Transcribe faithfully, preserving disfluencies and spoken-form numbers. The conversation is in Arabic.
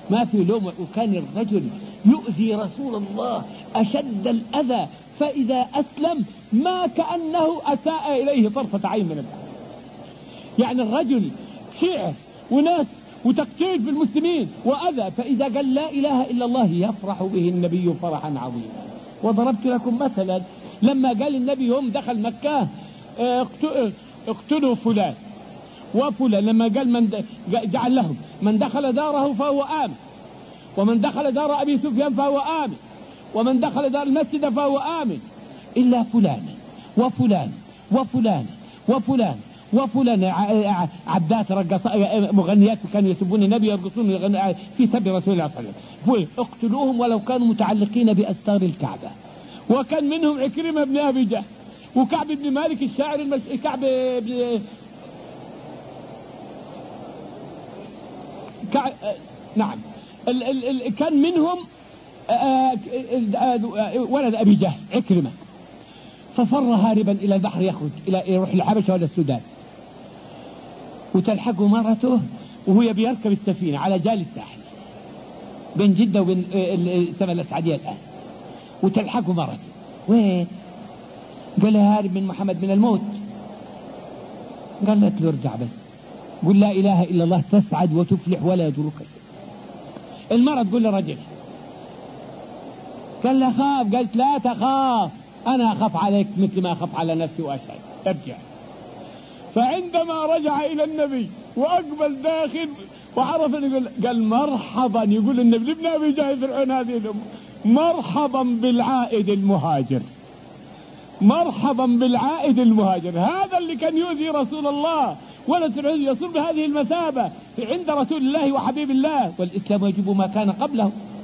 ما في لوم. وكان الرجل يؤذي رسول الله أشد الأذى، فإذا أسلم ما كأنه أساء إليه طرفة عين من الأذى. يعني الرجل شيعة وناس وتقتيل في المسلمين وأذى، فإذا قال لا إله إلا الله يفرح به النبي فرحا عظيما. وضربت لكم مثلا لما قال النبي يوم دخل مكة اقتلوا فلان وفلان، لما قال من جعل لهم من دخل داره فهو آمن، ومن دخل دار أبي سفيان فهو آمن، ومن دخل دار المسجد فهو آمن، إلا فلان وفلان وفلان وفلان وفلان عبدات رقص مغنيات كانوا يسبون النبي يرقصون في سب رسول الله صلى الله عليه وسلم، اقتلوهم ولو كانوا متعلقين بأستار الكعبة. وكان منهم عكرمة بن أبي جهل وكعب بن مالك الشاعر المس... كعب بن... كع... نعم ال... ال... ال... كان منهم ولد أبي جهل عكرمة، ففر هاربا إلى البحر يخرج إلى يروح الحبشة ولا السودان، وتلحقه مرته وهو بيركب السفينة على جال الساحل بين جدة وبين السماء الأسعدية الآن، وتلحقه مرته وين؟ قال لها هارب من محمد من الموت. قالت له ارجع بس قل لا إله إلا الله تسعد وتفلح ولا يضرك شيء. المرة تقول للرجل قال له خاف، قالت لا تخاف أنا أخاف عليك مثل ما أخاف على نفسي وأشهد ارجع. فعندما رجع إلى النبي وأقبل داخل وعرف يقول قال مرحبا، يقول النبي لابن أبي جهل فرعون هذه الأم مرحبا بالعائد المهاجر، مرحبا بالعائد المهاجر. هذا اللي كان يؤذي رسول الله ولا يصل بهذه المثابة عند رسول الله وحبيب الله، والإسلام يجب ما كان قبله.